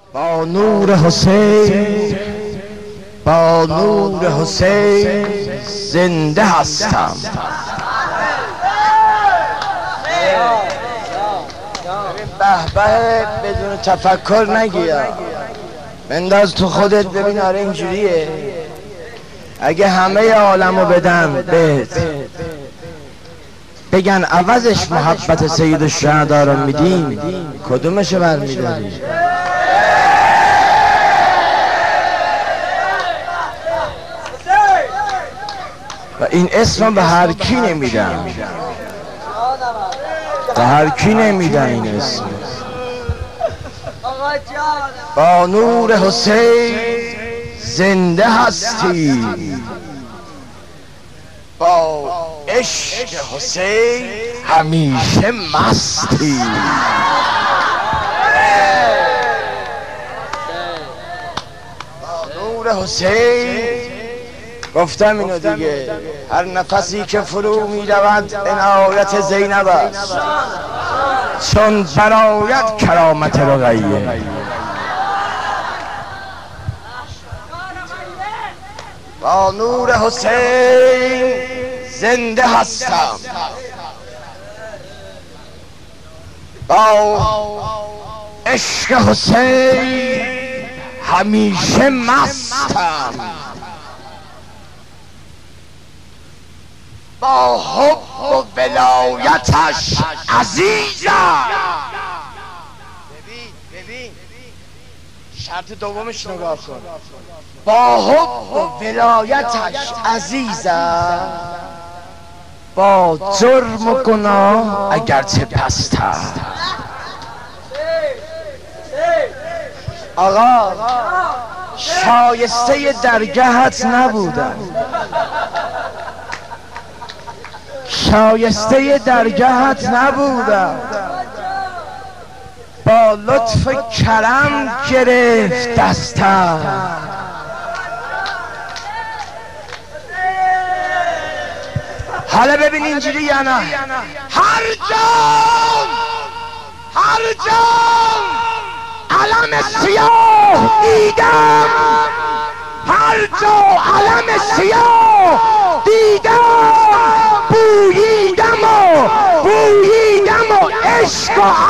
با نور حسین، با نور حسین زنده هستم. به به بدون تفکر نگیا، بنداز تو خودت ببین. آره اینجوریه. اگه همه عالمو بدن بهت، بگن عوضش محبت سید الشهدا رو میدیم، کدومشو برمیداری؟ و این اسم به هر کی نمیدن، به هر کی نمیدن این اسم. با نور حسین زنده هستی، با عشق حسین همیشه مستی. با نور حسین گفتم اینو دیگه، هر نفسی که فرو می رود عنایت زینب است، چون برآید کرامت رقیه. با نور حسین زنده هستم، با عشق حسین همیشه مستم، با حب و ولایتش عزیزم. ببین شرط دومش نگاه کن. با حب و ولایتش عزیزم، با جرم و گناه اگرچه پستم. آقا شایسته درگهت نبودم، شایسته درگهت نبودم، با لطف کرم گرفت دستم. حالا ببین اینجوری یا نه؟ هر جا علم سیاه دیدم، هر جا علم سیاه دیدم، بوییدم و عشق و